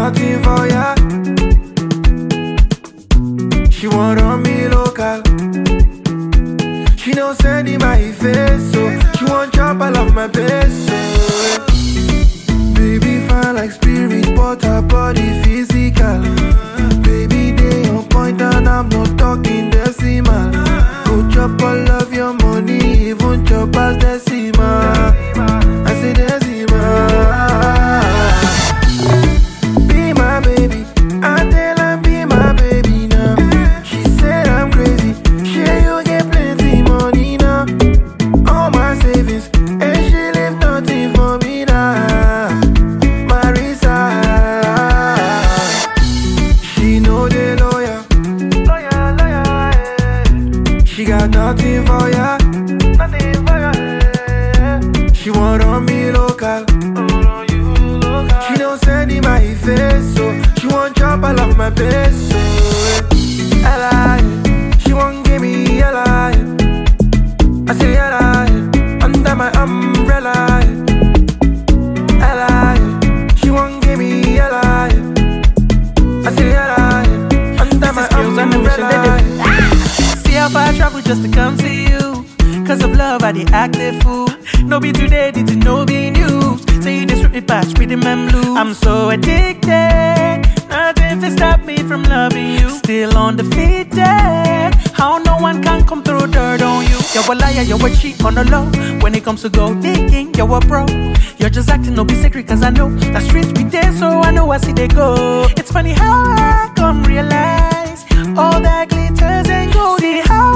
nothing for ya. She want on me local. She don't send in my face, so she want chop all of my best. So baby fine like spirit, but her body physical. Baby they on point and I'm not talking decimal. Go chop all of your money, even chop as decimal. I say decimal. Be my baby, I tell her be my baby now. She said I'm crazy, sure you get plenty money now. All my savings, and she leave nothing for me now. Marisa, she know the lawyer. She got nothing for ya. She want on me local. She don't send in my face, so she want chop all of my best. So Ella, she won't give me Ella. I say Ella, under my umbrella. Ella, she won't give me Ella. I say Ella, under my umbrella. See how far I travel just to come see you. Cause of love, I did act a fool. No be today, did you know be news? Say you just rip me past rhythm and blues. I'm so addicted, nothing to stop me from loving you. Still undefeated, how no one can come through dirt on you. You're a liar, you're a cheat on the low. When it comes to gold digging, you're a pro. You're just acting, no be secret, cause I know that streets be there, so I know I see they go. It's funny how I come realize all that glitters and gold. See how